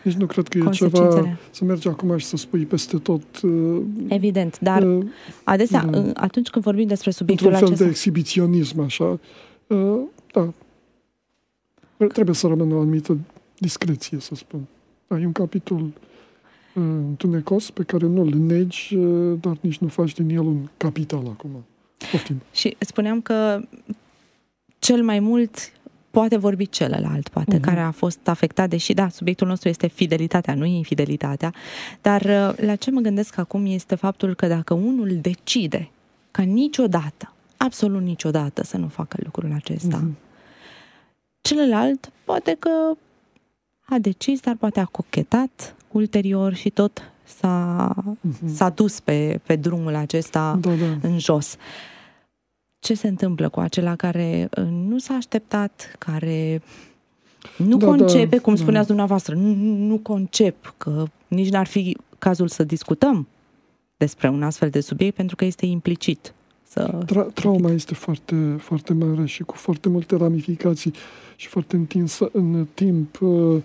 Nici nu cred că e ceva să mergi acum și să spui peste tot. Evident, dar uh, adesea, uh, atunci când vorbim despre subiectul acesta... Într-un fel de exhibiționism, așa, uh, da, trebuie să rămână o anumită discreție, să spun. Da, e un capitol uh, întunecos pe care nu-l negi, uh, dar nici nu faci din el un capital acum. Poftim. Și spuneam că cel mai mult poate vorbi celălalt, poate, uh-huh. care a fost afectat, deși, da, subiectul nostru este fidelitatea, nu infidelitatea, dar la ce mă gândesc acum este faptul că dacă unul decide că niciodată, absolut niciodată să nu facă lucrul acesta, uh-huh. celălalt poate că a decis, dar poate a cochetat ulterior și tot s-a, uh-huh. s-a dus pe, pe drumul acesta da, da. în jos. Ce se întâmplă cu acela care nu s-a așteptat, care nu da, concepe, da, cum spuneați da. dumneavoastră, nu, nu concep, că nici n-ar fi cazul să discutăm despre un astfel de subiect, pentru că este implicit. Să... Tra- trauma este foarte, foarte mare și cu foarte multe ramificații și foarte întinsă în timp.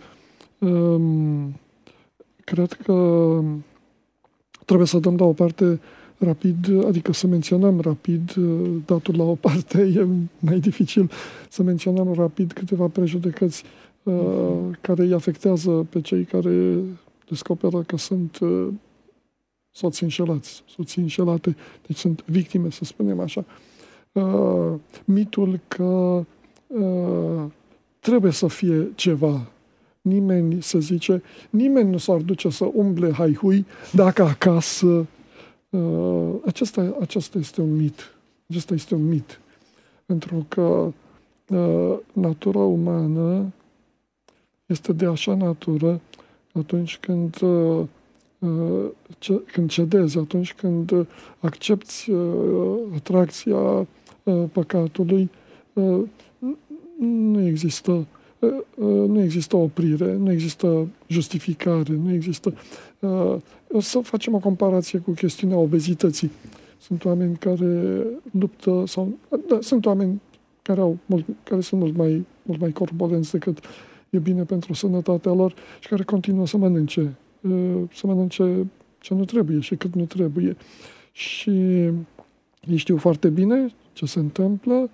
Cred că trebuie să dăm la o parte rapid, adică să menționăm rapid, datul la o parte, e mai dificil să menționăm rapid câteva prejudecăți uh, care îi afectează pe cei care descoperă că sunt uh, soți înșelați, soții înșelate, deci sunt victime, să spunem așa. Uh, mitul că uh, trebuie să fie ceva. Nimeni, să zice, nimeni nu s-ar duce să umble haihui dacă acasă. Uh, acesta, acesta este un mit. Acesta este un mit. Pentru că uh, natura umană este de așa natură atunci când, uh, ce, când cedezi, atunci când accepti uh, atracția uh, păcatului, uh, nu există nu există oprire, nu există justificare, nu există... O să facem o comparație cu chestiunea obezității. Sunt oameni care luptă, sau... Da, sunt oameni care, au mult, care sunt mult mai, mult mai corpulenți decât e bine pentru sănătatea lor și care continuă să mănânce. Să mănânce ce nu trebuie și cât nu trebuie. Și ei știu foarte bine ce se întâmplă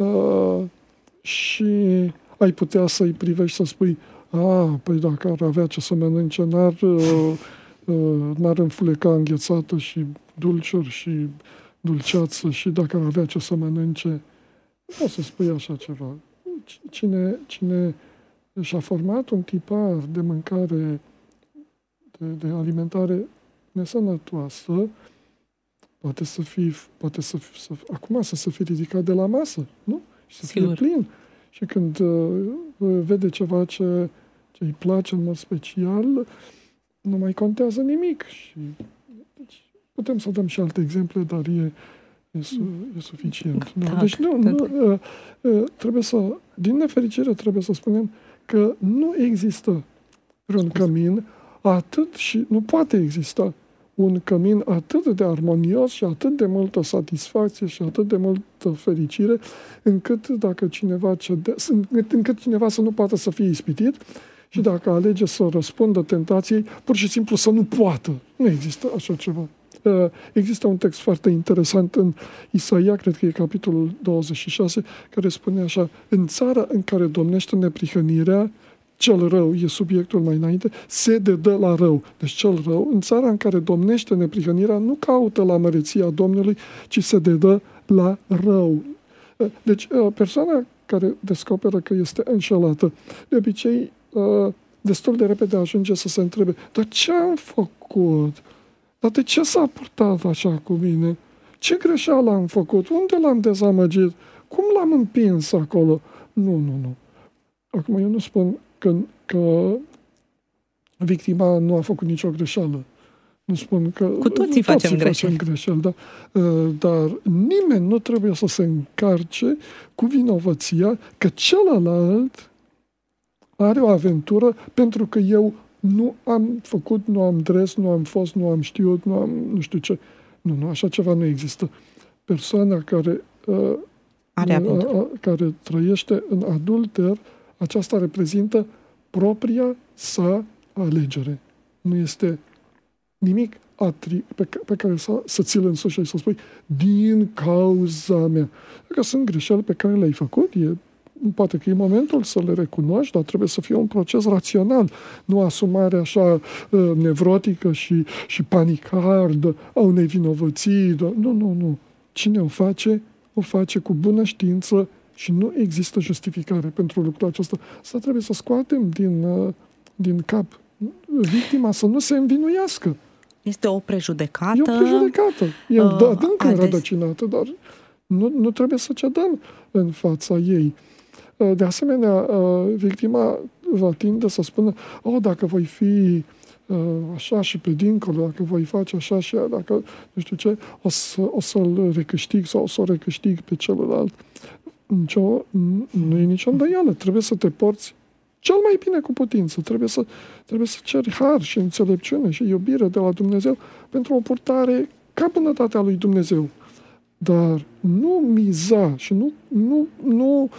și ai putea să-i privești să spui, a, păi dacă ar avea ce să mănânce, n-ar, uh, uh, n-ar înfuleca înghețată și dulciuri și dulceață și dacă ar avea ce să mănânce, nu o să spui așa ceva. Cine, cine și-a format un tipar de mâncare, de, de alimentare nesănătoasă, poate să fie, poate să, să, acum să se fi ridicat de la masă, nu? Și să fie Sigur. plin. Și când uh, vede ceva ce, ce îi place în mod special, nu mai contează nimic. Și, deci, putem să dăm și alte exemple, dar e, e, su, e suficient. Da, deci nu, nu uh, uh, trebuie să, din nefericire, trebuie să spunem că nu există un cămin atât și nu poate exista un cămin atât de armonios și atât de multă satisfacție și atât de multă fericire, încât dacă cineva cede, încât cineva să nu poată să fie ispitit și dacă alege să răspundă tentației, pur și simplu să nu poată. Nu există așa ceva. Există un text foarte interesant în Isaia, cred că e capitolul douăzeci și șase, care spune așa: în țara în care domnește neprihănirea, cel rău, e subiectul mai înainte, se dedă la rău. Deci cel rău, în țara în care domnește neprihănirea, nu caută la măreția Domnului, ci se dedă la rău. Deci persoana care descoperă că este înșelată, de obicei destul de repede ajunge să se întrebe: dar ce am făcut? Dar de ce s-a purtat așa cu mine? Ce greșeală am făcut? Unde l-am dezamăgit? Cum l-am împins acolo? Nu, nu, nu. Acum eu nu spun că, că victima nu a făcut nicio greșeală. Nu spun că... Cu toții facem toții greșeli. Facem greșeli, da. Dar nimeni nu trebuie să se încarce cu vinovăția că celălalt are o aventură pentru că eu nu am făcut, nu am dres, nu am fost, nu am știut, nu am nu știu ce. Nu, nu, așa ceva nu există. Persoana care, are a, a, care trăiește în adulter, aceasta reprezintă propria sa alegere. Nu este nimic atri- pe, pe care să, să ți-l însuși și să spui din cauza mea. Dacă sunt greșeli pe care le-ai făcut, e, poate că e momentul să le recunoști, dar trebuie să fie un proces rațional, nu asumare așa uh, nevrotică și, și panicardă a unei vinovății. Nu, nu, nu. Cine o face, o face cu bună știință și nu există justificare pentru lucrul acesta. Asta trebuie să scoatem din, uh, din cap. Victima să nu se învinuiască. Este o prejudecată. E o prejudecată. E uh, adânc înrădăcinată, dar nu, nu trebuie să cedăm în fața ei. Uh, de asemenea, uh, victima va tinde să spună, oh, dacă voi fi uh, așa și pe dincolo, dacă voi face așa și dacă, nu știu ce, o, să, o să-l recâștig sau o să o recâștig pe celălalt. Nicio, nu e nicio îndoială. Trebuie să te porți cel mai bine cu putință. Trebuie să, trebuie să ceri har și înțelepciune și iubire de la Dumnezeu pentru o purtare ca bunătatea lui Dumnezeu. Dar nu miza și nu, nu, nu,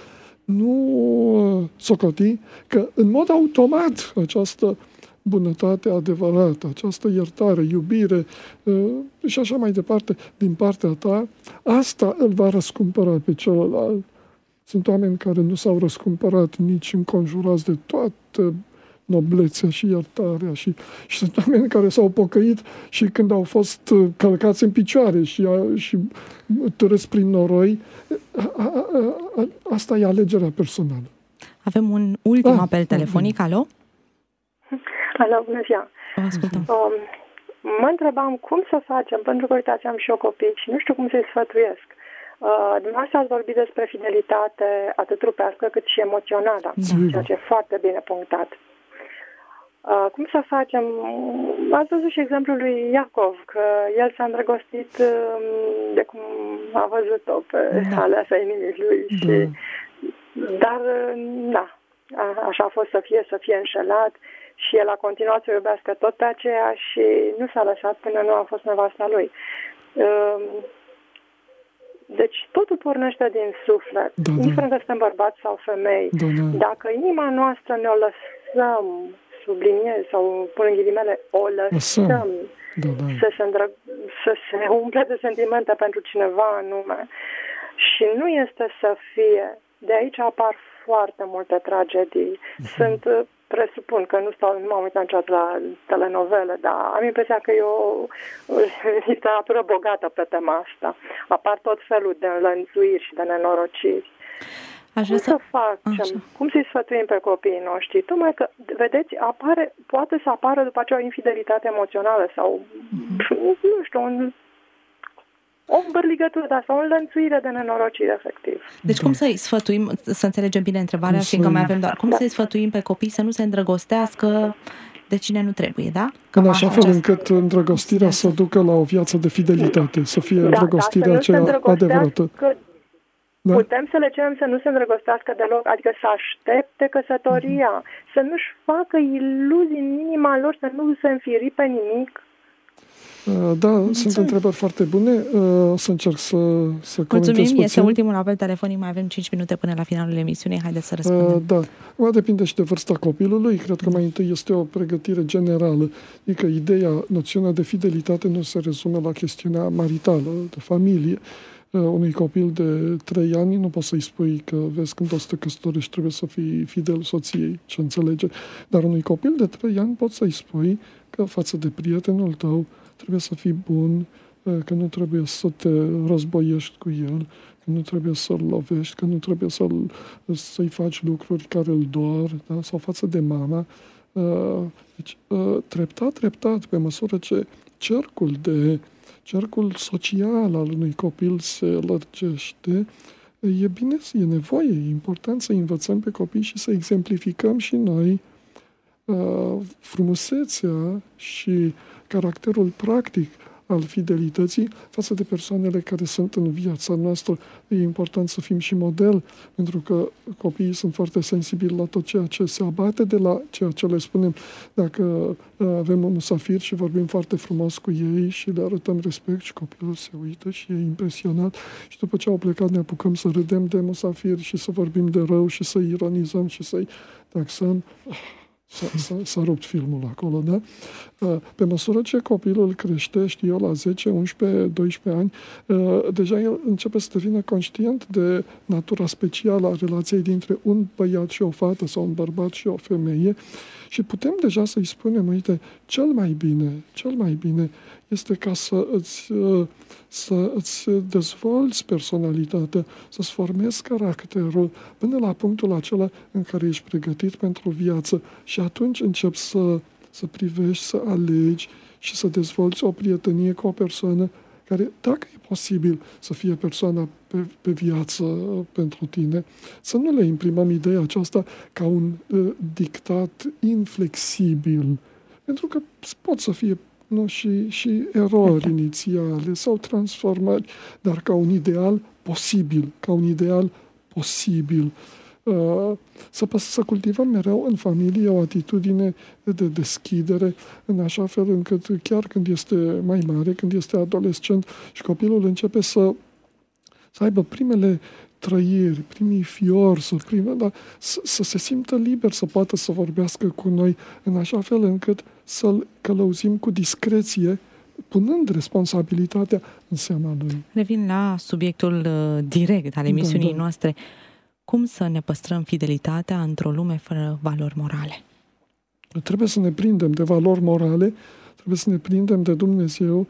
nu socoti că în mod automat această bunătate adevărată, această iertare, iubire și așa mai departe din partea ta, asta îl va răscumpăra pe celălalt. Sunt oameni care nu s-au răscumpărat nici înconjurați de toată noblețea și iertarea și, și sunt oameni care s-au pocăit și când au fost călcați în picioare și, și târâți prin noroi. A, a, a, asta e alegerea personală. Avem un ultim ah, apel telefonic. Alo? Alo, bună ziua. Ascultăm. Um, mă întrebam cum să facem, pentru că uitați, am și eu copii și nu știu cum să-i sfătuiesc. Uh, dumneavoastră ați vorbit despre fidelitate atât trupească cât și emoțională, mm. ceea ce e foarte bine punctat. Uh, cum să facem? Ați văzut și exemplul lui Iacov, că el s-a îndrăgostit um, de cum a văzut-o pe da. aleasa inimii lui. Și, da. Dar, da, a, așa a fost să fie, să fie înșelat și el a continuat să iubească tot pe aceea și nu s-a lăsat până nu a fost nevasta lui. Uh, Deci totul pornește din suflet, da, da. indiferent că suntem bărbați sau femei. Da, da. Dacă inima noastră ne-o lăsăm, subliniez sau pun în ghilimele, o lăsăm da, da. Să, se îndrăg... să se umple de sentimente pentru cineva anume și nu este să fie. De aici apar foarte multe tragedii. Uh-huh. Sunt... Presupun că nu stau, nu m-am uitat niciodată la telenovele, dar am impresia că e o literatură bogată pe tema asta. Apar tot felul de înlănțuiri și de nenorociri. Așa Cum să... să facem? Așa. Cum să-i sfătuim pe copiii noștri? Tocmai că, vedeți, apare, poate să apară după aceea o infidelitate emoțională sau, uh-huh. nu știu, un... o îmbărligătură, dar sau o înlănțuire de nenorocire, efectiv. Deci cum să-i sfătuim, să înțelegem bine întrebarea, fiindcă mai avem doar, cum da. să-i sfătuim pe copii să nu se îndrăgostească de cine nu trebuie, da? În așa fel încât îndrăgostirea să ducă la o viață de fidelitate, să fie da, îndrăgostirea aceea adevărată. Da? Putem să le cerem să nu se îndrăgostească deloc, adică să aștepte căsătoria, uh-huh. să nu-și facă iluzii în inima lor, să nu se înfiripe nimic. Da, mulțumim. Sunt întrebări foarte bune. O să încerc să, să comentez Mulțumim, puțin. Este ultimul apel telefonic, mai avem cinci minute până la finalul emisiunii. Haideți să răspundem. Da, va depinde și de vârsta copilului. Cred că mai întâi este o pregătire generală. Adică ideea, noțiunea de fidelitate nu se rezume la chestiunea maritală, de familie. Unui copil de trei ani nu poți să-i spui că, vezi, când o să te căsătorești trebuie să fii fidel soției, ce înțelege. Dar unui copil de trei ani poți să-i spui că față de prietenul tău trebuie să fii bun, că nu trebuie să te războiești cu el, că nu trebuie să-l lovești, că nu trebuie să-l, să-i faci lucruri care îl dor, da? Sau față de mama. Deci, treptat, treptat, pe măsură ce cercul, de, cercul social al unui copil se lărgește, e bine, e nevoie, e important să învățăm pe copii și să exemplificăm și noi frumusețea și caracterul practic al fidelității față de persoanele care sunt în viața noastră. E important să fim și model, pentru că copiii sunt foarte sensibili la tot ceea ce se abate de la ceea ce le spunem. Dacă avem un musafir și vorbim foarte frumos cu ei și le arătăm respect și copilul se uită și e impresionat și după ce au plecat ne apucăm să râdem de musafir și să vorbim de rău și să ironizăm și să-i taxăm. S-a, s-a, s-a rupt filmul acolo, da? Pe măsură ce copilul crește, știu eu, la zece, unsprezece, doisprezece ani, deja el începe să devină conștient de natura specială a relației dintre un băiat și o fată sau un bărbat și o femeie și putem deja să-i spunem, uite, cel mai bine, cel mai bine este ca să îți, să îți dezvolți personalitatea, să-ți formezi caracterul până la punctul acela în care ești pregătit pentru viață și atunci începi să, să privești, să alegi și să dezvolți o prietenie cu o persoană care, dacă e posibil să fie persoana pe, pe viață pentru tine, să nu le imprimăm ideea aceasta ca un uh, dictat inflexibil, pentru că pot să fie nu, și, și erori inițiale sau transformări, dar ca un ideal posibil, ca un ideal posibil. Uh, să, să cultivăm mereu în familie o atitudine de deschidere, în așa fel încât chiar când este mai mare, când este adolescent și copilul începe să, să aibă primele trăiri, primii fiori, să, prime, da, să, să se simtă liber, să poată să vorbească cu noi, în așa fel încât să-l călăuzim cu discreție, punând responsabilitatea în seama lui. Revin la subiectul uh, direct al emisiunii da, da. noastre. Cum să ne păstrăm fidelitatea într-o lume fără valori morale? Trebuie să ne prindem de valori morale, trebuie să ne prindem de Dumnezeu.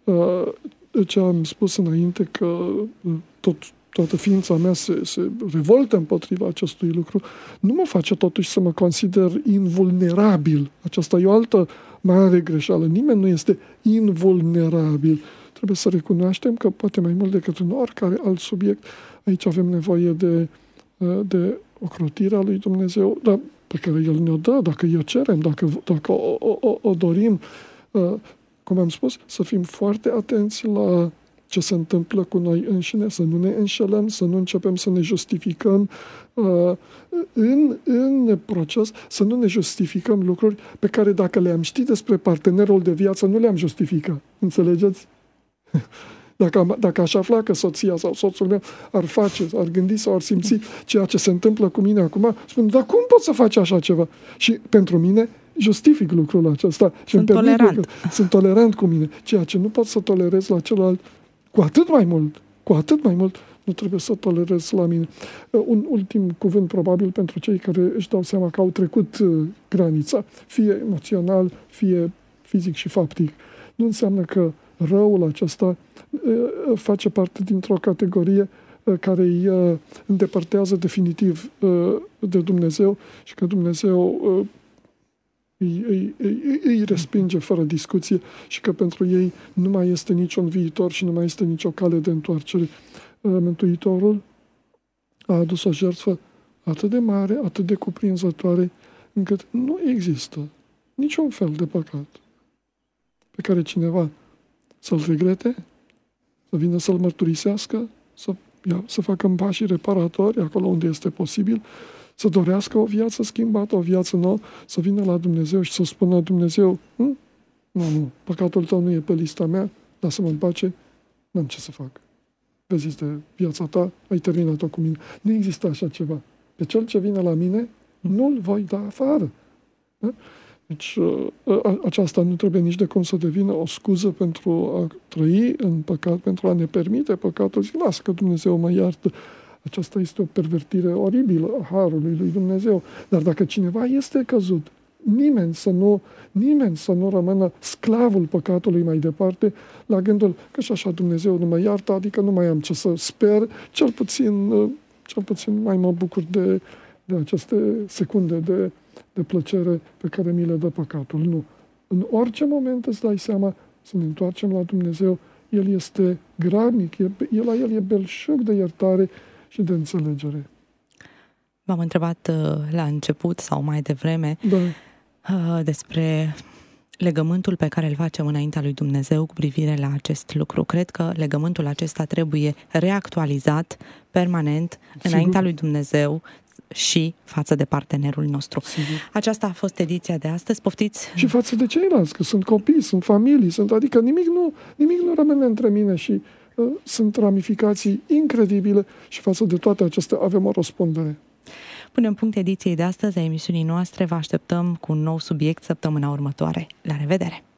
Ce am spus înainte, că tot, toată ființa mea se, se revoltă împotriva acestui lucru, nu mă face totuși să mă consider invulnerabil. Aceasta e o altă mare greșeală. Nimeni nu este invulnerabil. Trebuie să recunoaștem că, poate mai mult decât în oricare alt subiect, aici avem nevoie de de ocrotirea lui Dumnezeu, dar pe care El ne-o dă, dacă o cerem, dacă, dacă o, o, o dorim. Cum am spus, să fim foarte atenți la ce se întâmplă cu noi înșine, să nu ne înșelăm, să nu începem să ne justificăm în, în proces, să nu ne justificăm lucruri pe care dacă le-am ști despre partenerul de viață, nu le-am justificat. Înțelegeți? Dacă, dacă aș afla că soția sau soțul meu ar face, ar gândi sau ar simți ceea ce se întâmplă cu mine acum, spun, dar cum poți să faci așa ceva? Și pentru mine justific lucrul acesta. Sunt tolerant. Sunt tolerant cu mine. Ceea ce nu pot să tolerez la celălalt, cu atât mai mult, cu atât mai mult, nu trebuie să tolerez la mine. Un ultim cuvânt probabil pentru cei care își dau seama că au trecut granița, fie emoțional, fie fizic și faptic. Nu înseamnă că răul acesta face parte dintr-o categorie care îi îndepărtează definitiv de Dumnezeu și că Dumnezeu îi, îi, îi, îi respinge fără discuție și că pentru ei nu mai este niciun viitor și nu mai este nicio cale de întoarcere. Mântuitorul a adus o jertfă atât de mare, atât de cuprinzătoare, încât nu există niciun fel de păcat pe care cineva să-l regrete, să vină să-l mărturisească, să, ia, să facă pașii reparatori acolo unde este posibil, să dorească o viață schimbată, o viață nouă, să vină la Dumnezeu și să spună Dumnezeu, hm? nu, nu, păcatul tău nu e pe lista mea, lasă-mă în pace, n-am ce să fac. Vezi, este viața ta, ai terminat-o cu mine. Nu există așa ceva. Pe cel ce vine la mine, nu-l voi da afară. Da? Deci aceasta nu trebuie nici de cum să devină o scuză pentru a trăi în păcat, pentru a ne permite păcatul. Zic, lasă că Dumnezeu mă iartă. Aceasta este o pervertire oribilă a harului lui Dumnezeu. Dar dacă cineva este căzut, nimeni să nu, nimeni să nu rămână sclavul păcatului mai departe, la gândul că și așa Dumnezeu nu mă iartă, adică nu mai am ce să sper, cel puțin, cel puțin mai mă bucur de, de aceste secunde de de plăcere pe care mi le dă păcatul. Nu. În orice moment îți dai seama să ne întoarcem la Dumnezeu. El este grabnic, el, la El e belșug de iertare și de înțelegere. V-am întrebat la început sau mai devreme da. despre legământul pe care îl facem înaintea lui Dumnezeu cu privire la acest lucru. Cred că legământul acesta trebuie reactualizat permanent Sigur. înaintea lui Dumnezeu și față de partenerul nostru. Sigur. Aceasta a fost ediția de astăzi. Poftiți? Și față de ceilalți, că sunt copii, sunt familii, sunt, adică nimic nu, nimic nu rămâne între mine și uh, sunt ramificații incredibile și față de toate acestea avem o răspundere. Punem punct ediției de astăzi a emisiunii noastre. Vă așteptăm cu un nou subiect săptămâna următoare. La revedere!